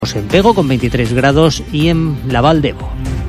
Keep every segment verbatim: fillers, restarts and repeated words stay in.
En Pego con veintitrés grados y en la Val d'Ebo.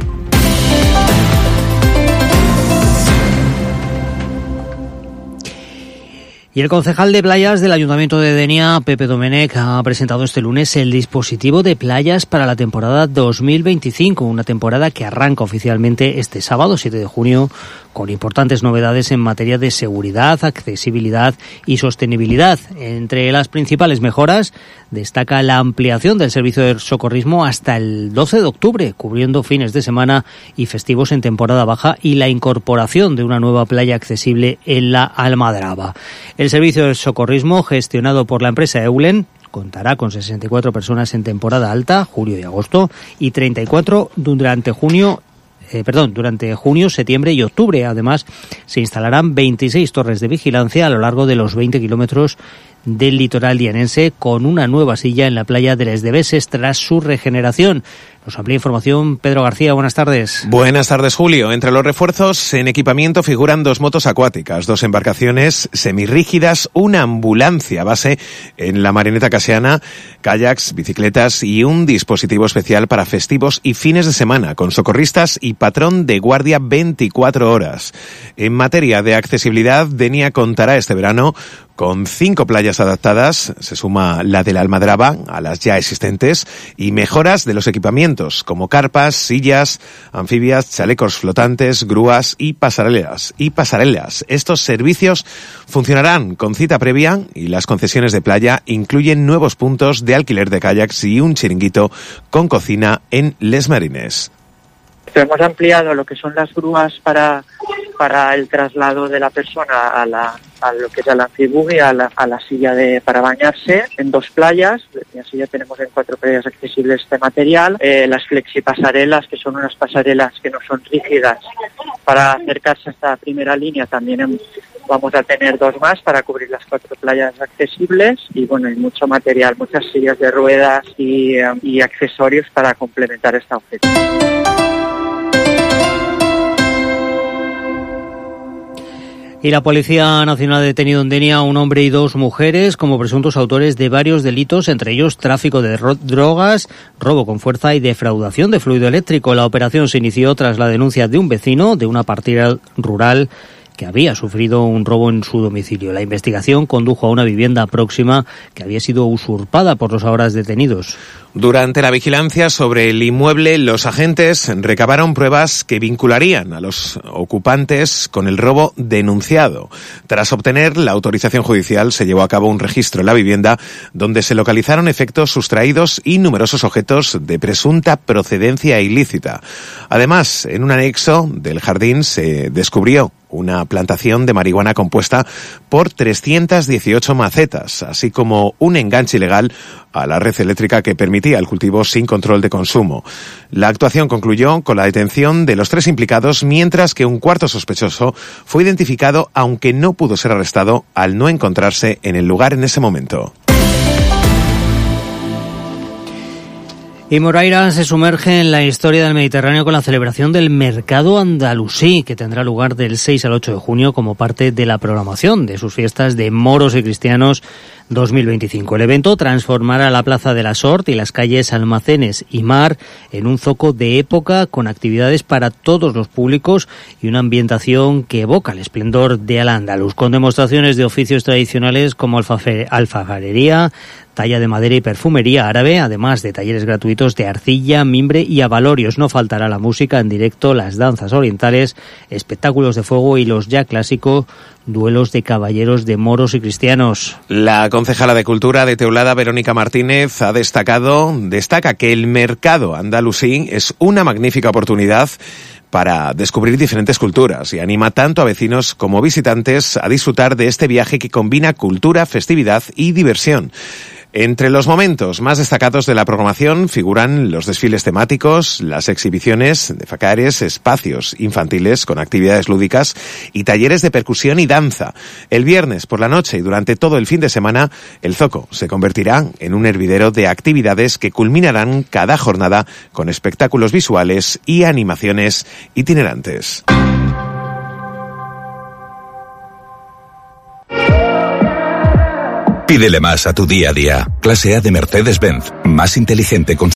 Y el concejal de playas del Ayuntamiento de Denia, Pepe Domenech, ha presentado este lunes el dispositivo de playas para la temporada dos mil veinticinco, una temporada que arranca oficialmente este sábado, siete de junio, con importantes novedades en materia de seguridad, accesibilidad y sostenibilidad. Entre las principales mejoras destaca la ampliación del servicio de socorrismo hasta el doce de octubre, cubriendo fines de semana y festivos en temporada baja, y la incorporación de una nueva playa accesible en la Almadraba. El servicio de socorrismo, gestionado por la empresa Eulen, contará con sesenta y cuatro personas en temporada alta, julio y agosto, y treinta y cuatro durante junio Eh, perdón, durante junio, septiembre y octubre. Además, se instalarán veintiséis torres de vigilancia a lo largo de los veinte kilómetros del litoral dianense, con una nueva silla en la playa de Les Deveses tras su regeneración. Nos amplía información Pedro García. Buenas tardes. Buenas tardes, Julio. Entre los refuerzos en equipamiento figuran dos motos acuáticas, dos embarcaciones semirrígidas, una ambulancia base en la Marineta Casiana, kayaks, bicicletas y un dispositivo especial para festivos y fines de semana, con socorristas y patrón de guardia veinticuatro horas. En materia de accesibilidad, Denia contará este verano con cinco playas adaptadas, se suma la de la Almadraba a las ya existentes, y mejoras de los equipamientos como carpas, sillas, anfibias, chalecos flotantes, grúas y pasarelas. Y pasarelas. Estos servicios funcionarán con cita previa y las concesiones de playa incluyen nuevos puntos de alquiler de kayaks y un chiringuito con cocina en Les Marines. Hemos ampliado lo que son las grúas para para el traslado de la persona a la a lo que es el anfibugui, a la, a la silla de para bañarse en dos playas. Y así ya tenemos en cuatro playas accesibles este material. Eh, las flexipasarelas, que son unas pasarelas que no son rígidas, para acercarse a esta primera línea también en, vamos a tener dos más para cubrir las cuatro playas accesibles. Y bueno, hay mucho material, muchas sillas de ruedas y, um, y accesorios para complementar esta oferta. Y la Policía Nacional ha detenido en Denia a un hombre y dos mujeres como presuntos autores de varios delitos, entre ellos tráfico de ro- drogas, robo con fuerza y defraudación de fluido eléctrico. La operación se inició tras la denuncia de un vecino de una partida rural que había sufrido un robo en su domicilio. La investigación condujo a una vivienda próxima que había sido usurpada por los ahora detenidos. Durante la vigilancia sobre el inmueble, los agentes recabaron pruebas que vincularían a los ocupantes con el robo denunciado. Tras obtener la autorización judicial, se llevó a cabo un registro en la vivienda donde se localizaron efectos sustraídos y numerosos objetos de presunta procedencia ilícita. Además, en un anexo del jardín se descubrió una plantación de marihuana compuesta por trescientas dieciocho macetas, así como un enganche ilegal a la red eléctrica que permitía el cultivo sin control de consumo. La actuación concluyó con la detención de los tres implicados, mientras que un cuarto sospechoso fue identificado, aunque no pudo ser arrestado al no encontrarse en el lugar en ese momento. Y Moraira se sumerge en la historia del Mediterráneo con la celebración del Mercado Andalusí, que tendrá lugar del seis al ocho de junio como parte de la programación de sus fiestas de moros y cristianos dos mil veinticinco. El evento transformará la Plaza de la Sort y las calles Almacenes y Mar en un zoco de época con actividades para todos los públicos y una ambientación que evoca el esplendor de Al-Ándalus, con demostraciones de oficios tradicionales como alfafe- alfarería, talla de madera y perfumería árabe, además de talleres gratuitos de arcilla, mimbre y abalorios. No faltará la música en directo, las danzas orientales, espectáculos de fuego y los ya clásicos duelos de caballeros de moros y cristianos. La concejala de Cultura de Teulada, Verónica Martínez, ha destacado, destaca que el mercado andalusí es una magnífica oportunidad para descubrir diferentes culturas y anima tanto a vecinos como visitantes a disfrutar de este viaje que combina cultura, festividad y diversión. Entre los momentos más destacados de la programación figuran los desfiles temáticos, las exhibiciones de facares, espacios infantiles con actividades lúdicas y talleres de percusión y danza. El viernes por la noche y durante todo el fin de semana, el Zoco se convertirá en un hervidero de actividades que culminarán cada jornada con espectáculos visuales y animaciones itinerantes. Pídele más a tu día a día. Clase A de Mercedes-Benz. Más inteligente con